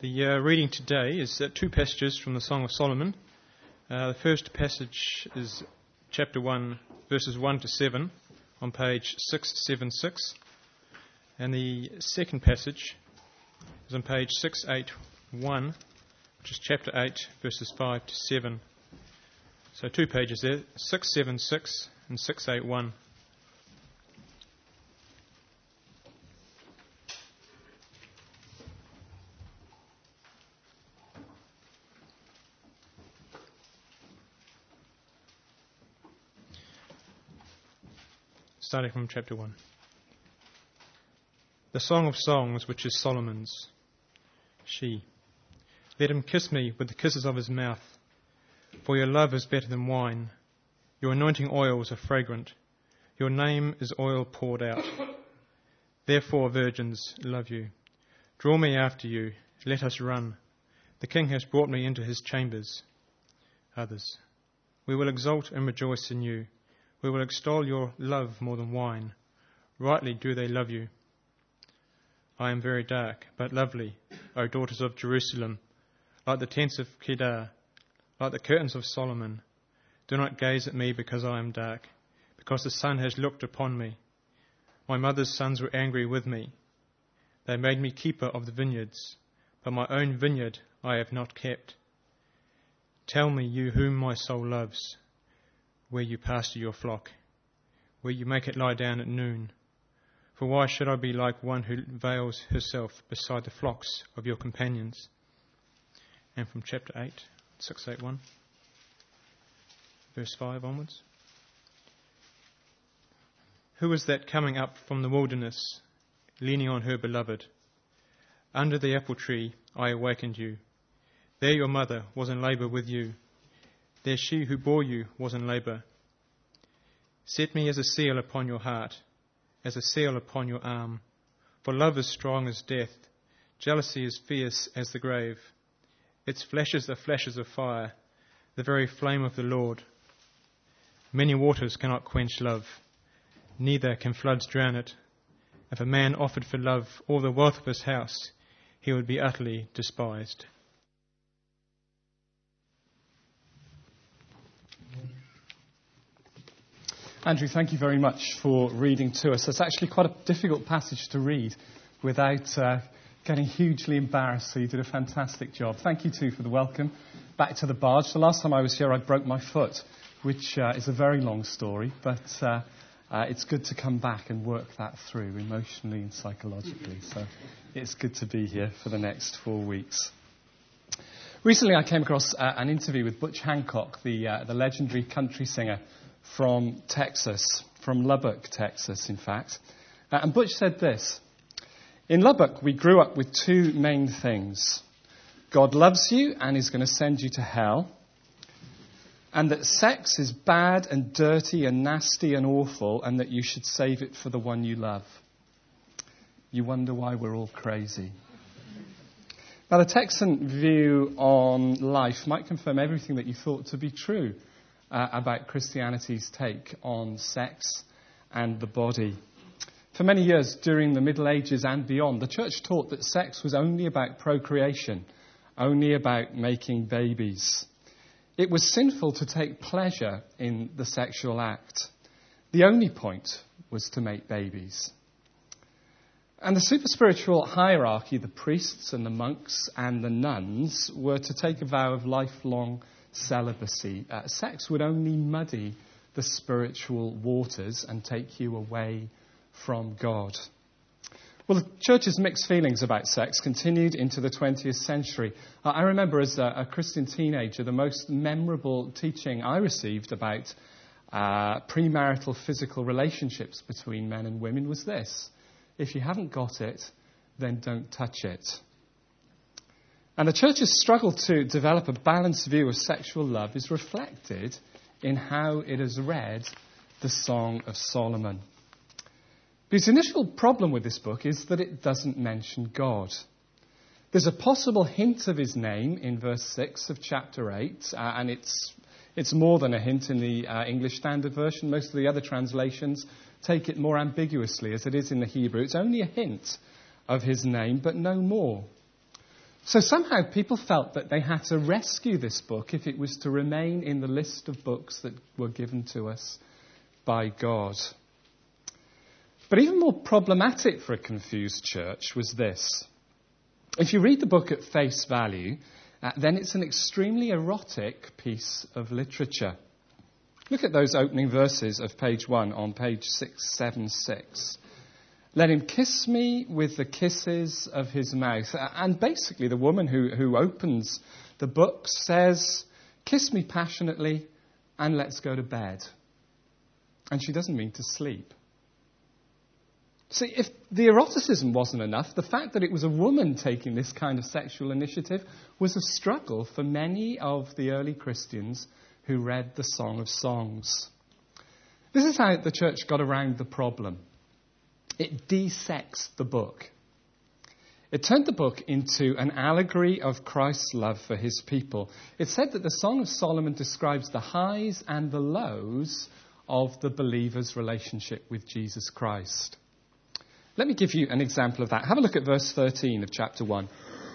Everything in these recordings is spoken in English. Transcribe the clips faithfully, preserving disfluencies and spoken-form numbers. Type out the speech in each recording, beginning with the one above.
The uh, reading today is uh, two passages from the Song of Solomon. Uh, the first passage is chapter one, verses one to seven, on page six seventy-six. And the second passage is on page six eighty-one, which is chapter eight, verses five to seven. So two pages there, six seventy-six and six eighty-one. Starting from chapter one. The Song of Songs, which is Solomon's. She. Let him kiss me with the kisses of his mouth, for your love is better than wine. Your anointing oils are fragrant. Your name is oil poured out. Therefore, virgins, love you. Draw me after you. Let us run. The king has brought me into his chambers. Others. We will exult and rejoice in you. We will extol your love more than wine. Rightly do they love you. I am very dark, but lovely, O daughters of Jerusalem, like the tents of Kedar, like the curtains of Solomon. Do not gaze at me because I am dark, because the sun has looked upon me. My mother's sons were angry with me. They made me keeper of the vineyards, but my own vineyard I have not kept. Tell me, you whom my soul loves, where you pasture your flock, where you make it lie down at noon. For why should I be like one who veils herself beside the flocks of your companions? And from chapter eight, six eighty-one, verse five onwards. Who is that coming up from the wilderness, leaning on her beloved? Under the apple tree I awakened you. There your mother was in labour with you. There she who bore you was in labour. Set me as a seal upon your heart, as a seal upon your arm. For love is strong as death, jealousy is fierce as the grave. Its flashes are flashes of fire, the very flame of the Lord. Many waters cannot quench love, neither can floods drown it. If a man offered for love all the wealth of his house, he would be utterly despised. Andrew, thank you very much for reading to us. It's actually quite a difficult passage to read without uh, getting hugely embarrassed, so you did a fantastic job. Thank you, too, for the welcome back to the barge. The last time I was here, I broke my foot, which uh, is a very long story, but uh, uh, it's good to come back and work that through emotionally and psychologically. So it's good to be here for the next four weeks. Recently, I came across uh, an interview with Butch Hancock, the, uh, the legendary country singer from Texas, from Lubbock, Texas, in fact. Uh, and Butch said this: in Lubbock, we grew up with two main things. God loves you and is going to send you to hell. And that sex is bad and dirty and nasty and awful, and that you should save it for the one you love. You wonder why we're all crazy. Now, the Texan view on life might confirm everything that you thought to be true Uh, about Christianity's take on sex and the body. For many years during the Middle Ages and beyond, the church taught that sex was only about procreation, only about making babies. It was sinful to take pleasure in the sexual act. The only point was to make babies. And the super-spiritual hierarchy, the priests and the monks and the nuns, were to take a vow of lifelong celibacy. Uh, sex would only muddy the spiritual waters and take you away from God. Well, the church's mixed feelings about sex continued into the twentieth century. Uh, I remember as a, a Christian teenager, the most memorable teaching I received about uh, premarital physical relationships between men and women was this: if you haven't got it, then don't touch it. And the church's struggle to develop a balanced view of sexual love is reflected in how it has read the Song of Solomon. But the initial problem with this book is that it doesn't mention God. There's a possible hint of his name in verse six of chapter eight, uh, and it's it's more than a hint in the uh, English Standard Version. Most of the other translations take it more ambiguously, as it is in the Hebrew. It's only a hint of his name, but no more. So somehow people felt that they had to rescue this book if it was to remain in the list of books that were given to us by God. But even more problematic for a confused church was this. If you read the book at face value, uh, then it's an extremely erotic piece of literature. Look at those opening verses of page one on page six seventy-six. Let him kiss me with the kisses of his mouth. And basically the woman who, who opens the book says, kiss me passionately and let's go to bed. And she doesn't mean to sleep. See, if the eroticism wasn't enough, the fact that it was a woman taking this kind of sexual initiative was a struggle for many of the early Christians who read the Song of Songs. This is how the church got around the problem. It de-sexed the book. It turned the book into an allegory of Christ's love for his people. It said that the Song of Solomon describes the highs and the lows of the believer's relationship with Jesus Christ. Let me give you an example of that. Have a look at verse thirteen of chapter one.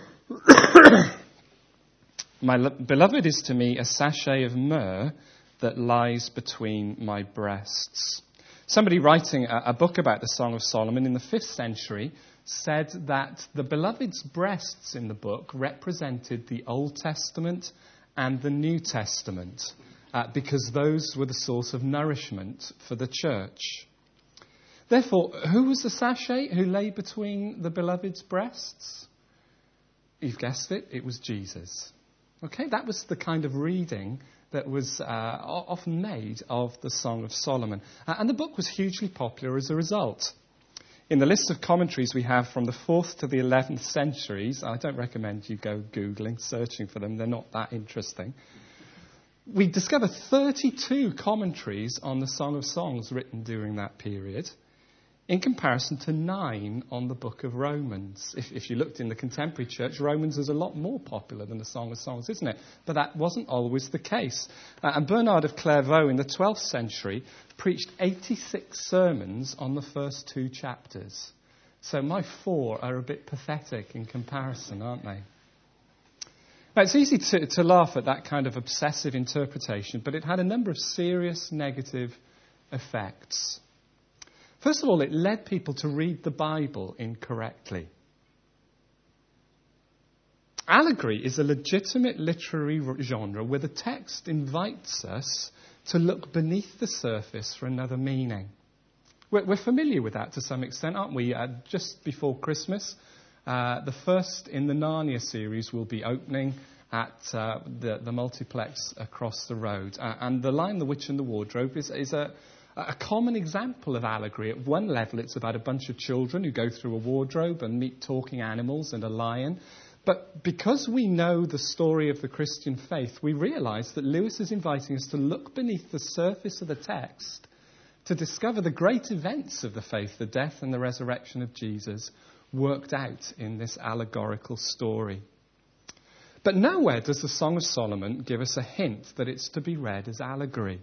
My lo- beloved is to me a sachet of myrrh that lies between my breasts. Somebody writing a, a book about the Song of Solomon in the fifth century said that the beloved's breasts in the book represented the Old Testament and the New Testament uh, because those were the source of nourishment for the church. Therefore, who was the sachet who lay between the beloved's breasts? You've guessed it, it was Jesus. Okay, that was the kind of reading that was uh, often made of the Song of Solomon. Uh, and the book was hugely popular as a result. In the list of commentaries we have from the fourth to the eleventh centuries, I don't recommend you go Googling, searching for them, they're not that interesting. We discover thirty-two commentaries on the Song of Songs written during that period, in comparison to nine on the book of Romans. If, if you looked in the contemporary church, Romans is a lot more popular than the Song of Songs, isn't it? But that wasn't always the case. Uh, and Bernard of Clairvaux in the twelfth century preached eighty-six sermons on the first two chapters. So my four are a bit pathetic in comparison, aren't they? Now, it's easy to, to laugh at that kind of obsessive interpretation, but it had a number of serious negative effects. First of all, it led people to read the Bible incorrectly. Allegory is a legitimate literary genre where the text invites us to look beneath the surface for another meaning. We're, we're familiar with that to some extent, aren't we? Uh, just before Christmas, uh, the first in the Narnia series will be opening at uh, the, the multiplex across the road. Uh, and The Lion, the Witch and the Wardrobe is, is a... A common example of allegory. At one level, it's about a bunch of children who go through a wardrobe and meet talking animals and a lion. But because we know the story of the Christian faith, we realise that Lewis is inviting us to look beneath the surface of the text to discover the great events of the faith, the death and the resurrection of Jesus, worked out in this allegorical story. But nowhere does the Song of Solomon give us a hint that it's to be read as allegory.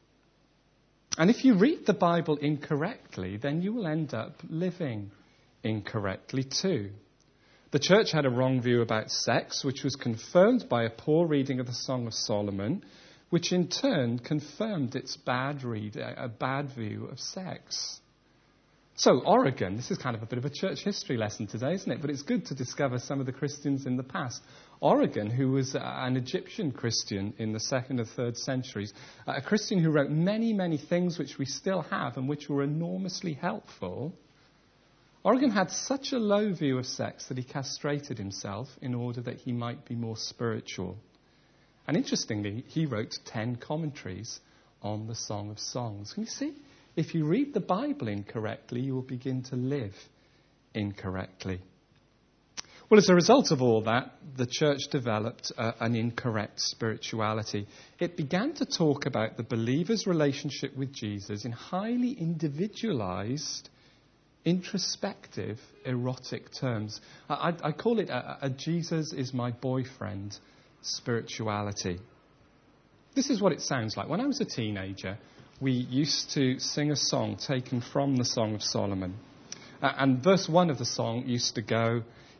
And if you read the Bible incorrectly, then you will end up living incorrectly too. The church had a wrong view about sex, which was confirmed by a poor reading of the Song of Solomon, which in turn confirmed its bad read, a bad view of sex. So Origen, this is kind of a bit of a church history lesson today, isn't it? But it's good to discover some of the Christians in the past. Origen, who was an Egyptian Christian in the second and third centuries, a Christian who wrote many, many things which we still have and which were enormously helpful. Origen had such a low view of sex that he castrated himself in order that he might be more spiritual. And interestingly, he wrote ten commentaries on the Song of Songs. Can you see? If you read the Bible incorrectly, you will begin to live incorrectly. Well, as a result of all that, the church developed uh, an incorrect spirituality. It began to talk about the believer's relationship with Jesus in highly individualized, introspective, erotic terms. I, I call it a, a Jesus is my boyfriend spirituality. This is what it sounds like. When I was a teenager, we used to sing a song taken from the Song of Solomon. Uh, and verse one of the song used to go,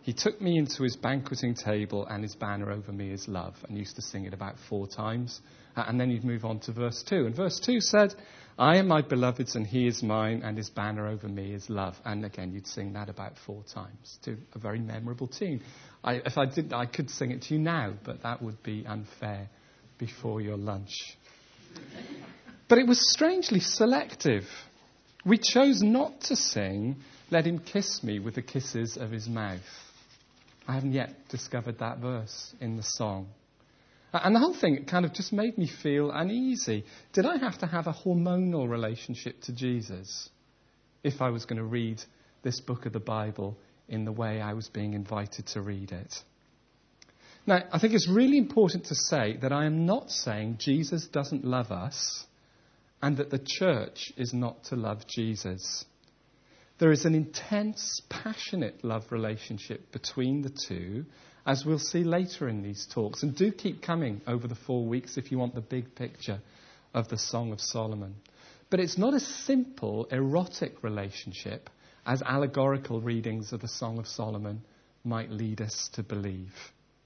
He took me into his banqueting table, and his banner over me is love. And used to sing it about four times. Uh, and then you'd move on to verse two. And verse two said, I am my beloved's and he is mine, and his banner over me is love. And again, you'd sing that about four times to a very memorable tune. I, if I did, I could sing it to you now, but that would be unfair before your lunch. But it was strangely selective. We chose not to sing, let him kiss me with the kisses of his mouth. I haven't yet discovered that verse in the song. And the whole thing kind of just made me feel uneasy. Did I have to have a hormonal relationship to Jesus if I was going to read this book of the Bible in the way I was being invited to read it? Now, I think it's really important to say that I am not saying Jesus doesn't love us and that the church is not to love Jesus. There is an intense, passionate love relationship between the two, as we'll see later in these talks. And do keep coming over the four weeks if you want the big picture of the Song of Solomon. But it's not a simple, erotic relationship as allegorical readings of the Song of Solomon might lead us to believe.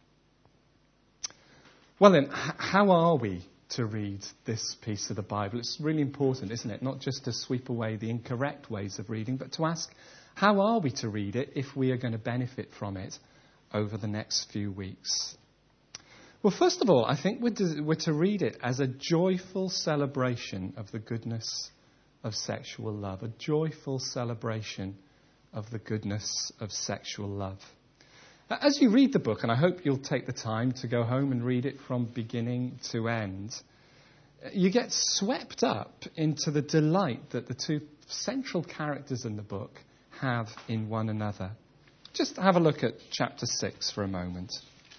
Well then, h- how are we to read this piece of the Bible? It's really important, isn't it? Not just to sweep away the incorrect ways of reading, but to ask, how are we to read it if we are going to benefit from it over the next few weeks? Well, first of all, I think we're to, we're to read it as a joyful celebration of the goodness of sexual love, a joyful celebration of the goodness of sexual love. As you read the book, and I hope you'll take the time to go home and read it from beginning to end, you get swept up into the delight that the two central characters in the book have in one another. Just have a look at chapter six for a moment.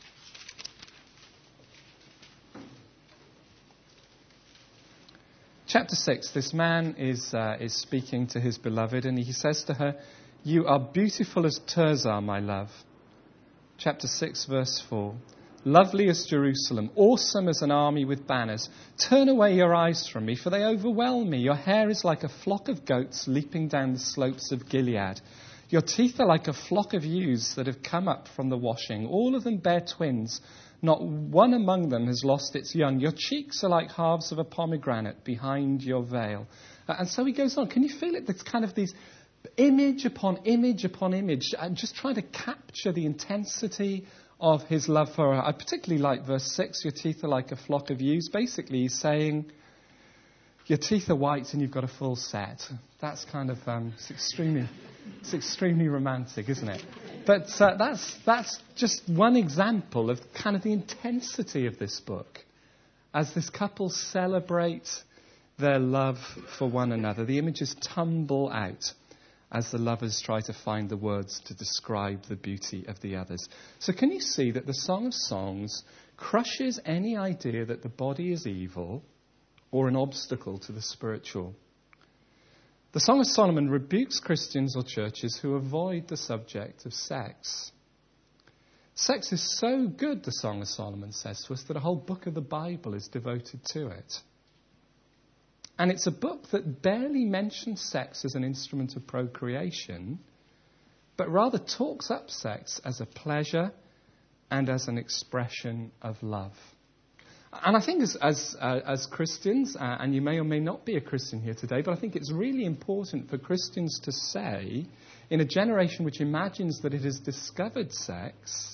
Chapter six, this man is, uh, is speaking to his beloved, and he says to her, "You are beautiful as Tirzah, my love." Chapter six, verse four. "Lovely as Jerusalem, awesome as an army with banners. Turn away your eyes from me, for they overwhelm me. Your hair is like a flock of goats leaping down the slopes of Gilead. Your teeth are like a flock of ewes that have come up from the washing. All of them bear twins. Not one among them has lost its young. Your cheeks are like halves of a pomegranate behind your veil." Uh, and so he goes on. Can you feel it? There's kind of these image upon image upon image, and just trying to capture the intensity of his love for her. I particularly like verse six, "Your teeth are like a flock of ewes." Basically, he's saying, your teeth are white and you've got a full set. That's kind of, um, it's extremely, it's extremely romantic, isn't it? But uh, that's, that's just one example of kind of the intensity of this book as this couple celebrate their love for one another. The images tumble out as the lovers try to find the words to describe the beauty of the others. So can you see that the Song of Songs crushes any idea that the body is evil or an obstacle to the spiritual? The Song of Solomon rebukes Christians or churches who avoid the subject of sex. Sex is so good, the Song of Solomon says to us, that a whole book of the Bible is devoted to it. And it's a book that barely mentions sex as an instrument of procreation, but rather talks up sex as a pleasure and as an expression of love. And I think as as, uh, as Christians, uh, and you may or may not be a Christian here today, but I think it's really important for Christians to say, in a generation which imagines that it has discovered sex,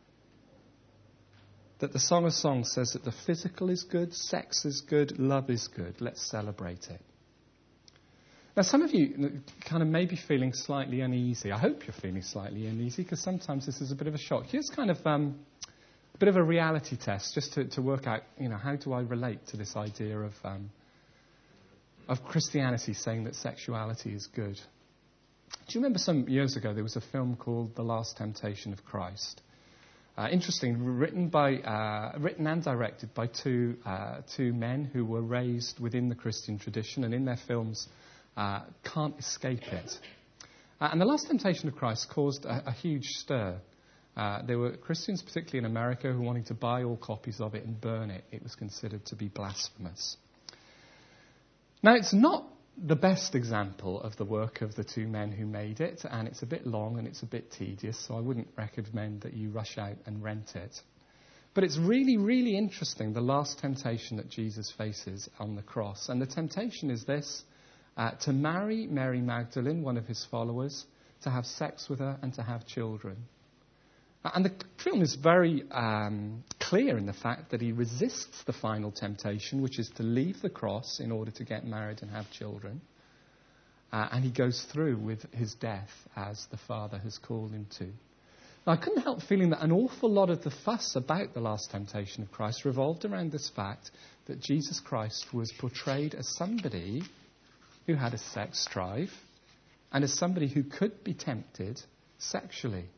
that the Song of Songs says that the physical is good, sex is good, love is good. Let's celebrate it. Now, some of you kind of may be feeling slightly uneasy. I hope you're feeling slightly uneasy, because sometimes this is a bit of a shock. Here's kind of um, a bit of a reality test, just to, to work out, you know, how do I relate to this idea of um, of Christianity saying that sexuality is good? Do you remember some years ago there was a film called The Last Temptation of Christ? Uh, interesting, written by, uh, written and directed by two uh, two men who were raised within the Christian tradition, and in their films uh, can't escape it. Uh, and The Last Temptation of Christ caused a, a huge stir. Uh, there were Christians, particularly in America, who wanted to buy all copies of it and burn it. It was considered to be blasphemous. Now, it's not the best example of the work of the two men who made it, and it's a bit long and it's a bit tedious, so I wouldn't recommend that you rush out and rent it. But it's really, really interesting, the last temptation that Jesus faces on the cross. And the temptation is this, uh, to marry Mary Magdalene, one of his followers, to have sex with her and to have children. And the film is very um, clear in the fact that he resists the final temptation, which is to leave the cross in order to get married and have children. Uh, and he goes through with his death as the Father has called him to. Now, I couldn't help feeling that an awful lot of the fuss about the last temptation of Christ revolved around this fact that Jesus Christ was portrayed as somebody who had a sex drive and as somebody who could be tempted sexually.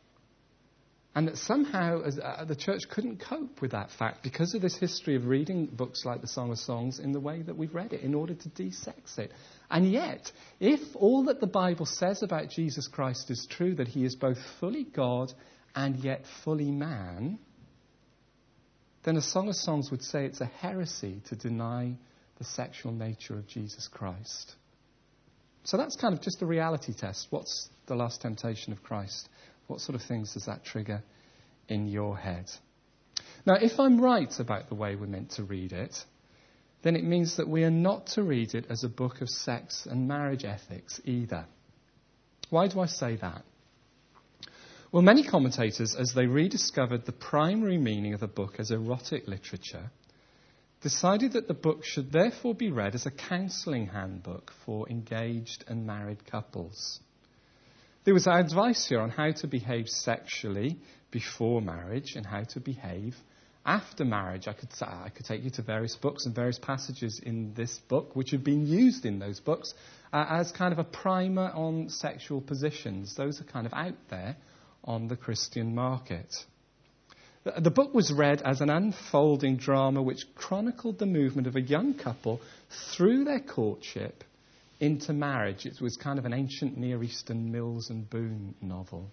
And that somehow as, uh, the church couldn't cope with that fact because of this history of reading books like the Song of Songs in the way that we've read it in order to de-sex it. And yet, if all that the Bible says about Jesus Christ is true, that he is both fully God and yet fully man, then a Song of Songs would say it's a heresy to deny the sexual nature of Jesus Christ. So that's kind of just a reality test. What's the last temptation of Christ? What sort of things does that trigger in your head? Now, if I'm right about the way we're meant to read it, then it means that we are not to read it as a book of sex and marriage ethics either. Why do I say that? Well, many commentators, as they rediscovered the primary meaning of the book as erotic literature, decided that the book should therefore be read as a counselling handbook for engaged and married couples. There was advice here on how to behave sexually before marriage and how to behave after marriage. I could, I could take you to various books and various passages in this book which have been used in those books uh, as kind of a primer on sexual positions. Those are kind of out there on the Christian market. The, the book was read as an unfolding drama which chronicled the movement of a young couple through their courtship into marriage. It was kind of an ancient Near Eastern Mills and Boon novel.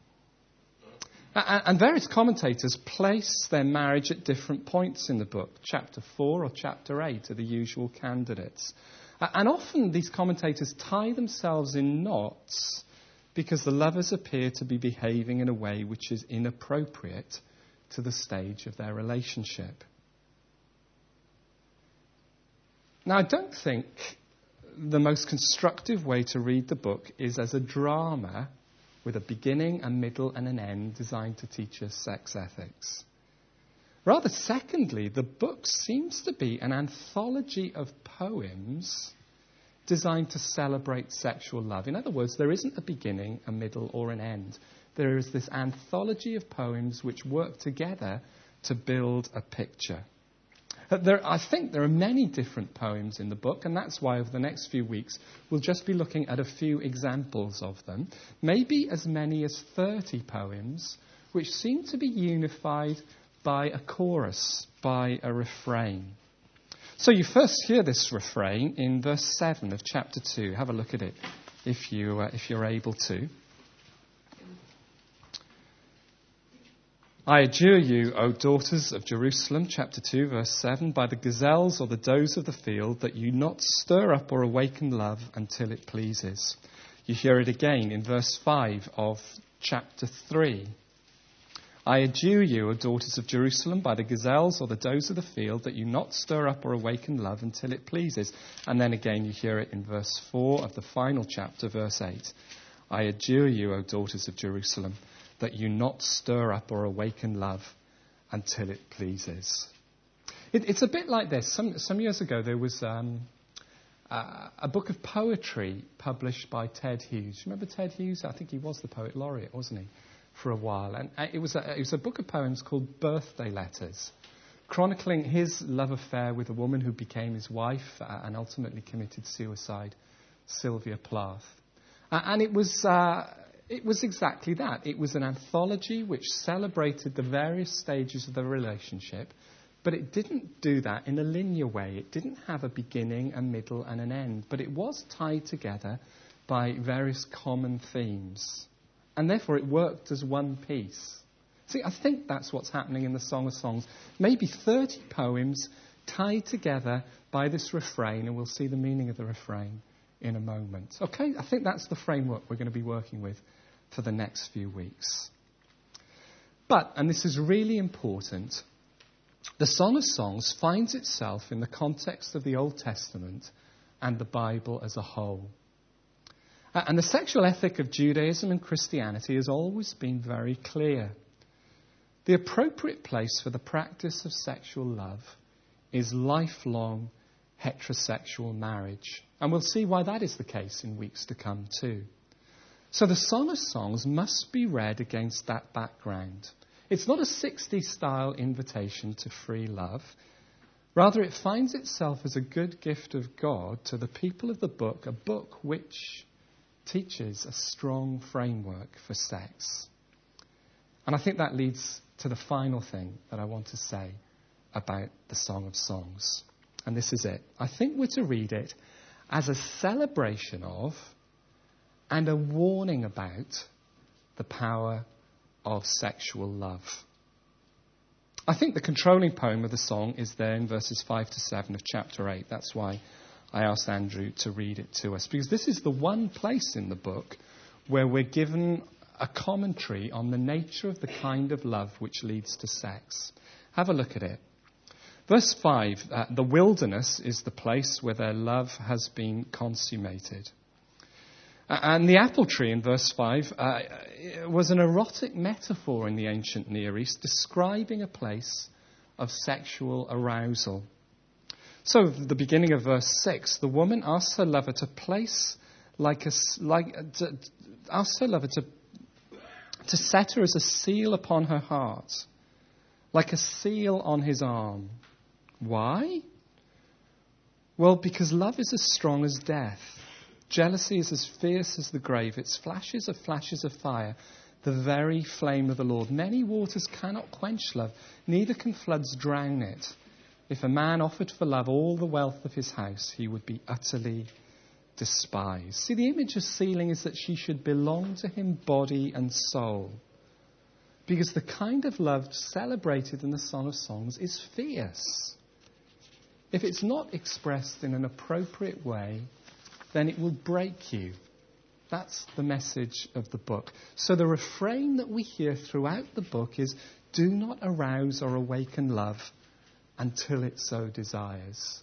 And various commentators place their marriage at different points in the book. Chapter four or chapter eight are the usual candidates. And often these commentators tie themselves in knots because the lovers appear to be behaving in a way which is inappropriate to the stage of their relationship. Now, I don't think the most constructive way to read the book is as a drama with a beginning, a middle, and an end designed to teach us sex ethics. Rather, secondly, the book seems to be an anthology of poems designed to celebrate sexual love. In other words, there isn't a beginning, a middle, or an end. There is this anthology of poems which work together to build a picture. There, I think there are many different poems in the book, and that's why over the next few weeks we'll just be looking at a few examples of them. Maybe as many as thirty poems, which seem to be unified by a chorus, by a refrain. So you first hear this refrain in verse seven of chapter two. Have a look at it if, you, uh, if you're able to. I adjure you, O daughters of Jerusalem, chapter two, verse seven, by the gazelles or the does of the field, that you not stir up or awaken love until it pleases. You hear it again in verse five of chapter three. I adjure you, O daughters of Jerusalem, by the gazelles or the does of the field, that you not stir up or awaken love until it pleases. And then again you hear it in verse four of the final chapter, verse eight. I adjure you, O daughters of Jerusalem, that you not stir up or awaken love until it pleases. It, it's a bit like this. Some, some years ago there was um, uh, a book of poetry published by Ted Hughes. Remember Ted Hughes? I think he was the poet laureate, wasn't he, for a while. And uh, it, was a, it was a book of poems called Birthday Letters, chronicling his love affair with a woman who became his wife uh, and ultimately committed suicide, Sylvia Plath. Uh, and it was... Uh, It was exactly that. It was an anthology which celebrated the various stages of the relationship, but it didn't do that in a linear way. It didn't have a beginning, a middle, and an end, but it was tied together by various common themes, and therefore it worked as one piece. See, I think that's what's happening in the Song of Songs. Maybe thirty poems tied together by this refrain, and we'll see the meaning of the refrain, in a moment. Okay, I think that's the framework we're going to be working with for the next few weeks. But, and this is really important, the Song of Songs finds itself in the context of the Old Testament and the Bible as a whole. And the sexual ethic of Judaism and Christianity has always been very clear. The appropriate place for the practice of sexual love is lifelong heterosexual marriage. And we'll see why that is the case in weeks to come too. So the Song of Songs must be read against that background. It's not a sixties-style invitation to free love. Rather, it finds itself as a good gift of God to the people of the book, a book which teaches a strong framework for sex. And I think that leads to the final thing that I want to say about the Song of Songs. And this is it. I think we're to read it as a celebration of and a warning about the power of sexual love. I think the controlling poem of the song is there in verses five to seven of chapter eight. That's why I asked Andrew to read it to us, because this is the one place in the book where we're given a commentary on the nature of the kind of love which leads to sex. Have a look at it. Verse five, uh, the wilderness is the place where their love has been consummated. Uh, and the apple tree in verse five uh, was an erotic metaphor in the ancient Near East, describing a place of sexual arousal. So, at the beginning of verse six, the woman asks her lover to place like a like to, asks her lover to to set her as a seal upon her heart, like a seal on his arm. Why? Well, because love is as strong as death. Jealousy is as fierce as the grave. Its flashes are flashes of fire, the very flame of the Lord. Many waters cannot quench love, neither can floods drown it. If a man offered for love all the wealth of his house, he would be utterly despised. See, the image of sealing is that she should belong to him body and soul. Because the kind of love celebrated in the Song of Songs is fierce. If it's not expressed in an appropriate way, then it will break you. That's the message of the book. So the refrain that we hear throughout the book is, do not arouse or awaken love until it so desires.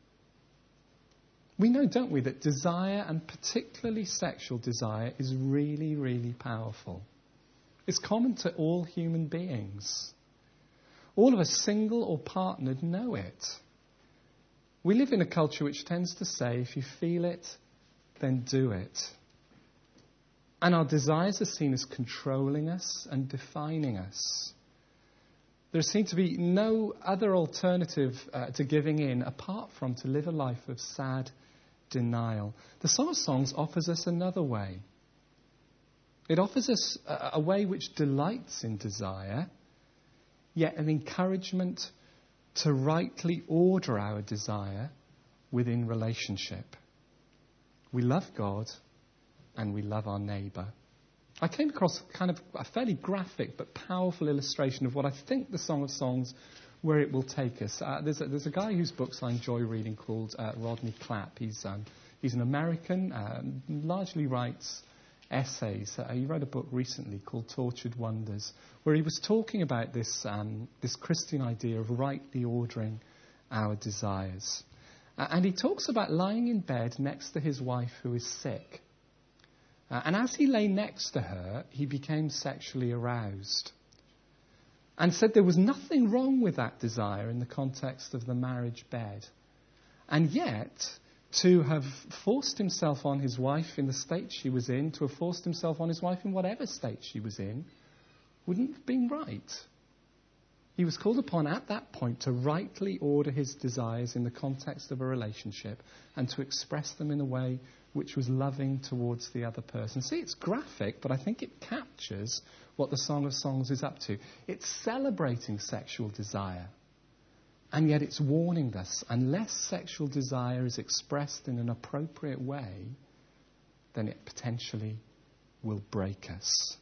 We know, don't we, that desire, and particularly sexual desire, is really, really powerful. It's common to all human beings. All of us, single or partnered, know it. We live in a culture which tends to say, if you feel it, then do it. And our desires are seen as controlling us and defining us. There seems to be no other alternative uh, to giving in apart from to live a life of sad denial. The Song of Songs offers us another way. It offers us a, a way which delights in desire, yet an encouragement to rightly order our desire within relationship. We love God and we love our neighbour. I came across kind of a fairly graphic but powerful illustration of what I think the Song of Songs, where it will take us. Uh, there's, a, there's a guy whose books I enjoy reading called uh, Rodney Clapp. He's, um, he's an American, uh, largely writes essays. Uh, he wrote a book recently called Tortured Wonders, where he was talking about this, um, this Christian idea of rightly ordering our desires. Uh, and he talks about lying in bed next to his wife who is sick. Uh, and as he lay next to her, he became sexually aroused. And said there was nothing wrong with that desire in the context of the marriage bed. And yet, to have forced himself on his wife in the state she was in, to have forced himself on his wife in whatever state she was in, wouldn't have been right. He was called upon at that point to rightly order his desires in the context of a relationship and to express them in a way which was loving towards the other person. See, it's graphic, but I think it captures what the Song of Songs is up to. It's celebrating sexual desire, and yet it's warning us, unless sexual desire is expressed in an appropriate way, then it potentially will break us.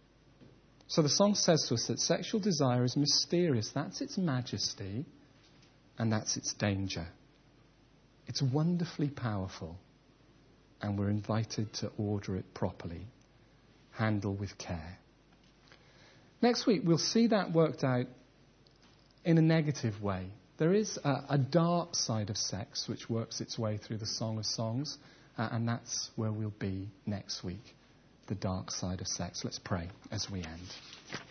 So the song says to us that sexual desire is mysterious. That's its majesty, and that's its danger. It's wonderfully powerful, and we're invited to order it properly, handle with care. Next week, we'll see that worked out in a negative way. There is a, a dark side of sex which works its way through the Song of Songs, uh, and that's where we'll be next week, the dark side of sex. Let's pray as we end.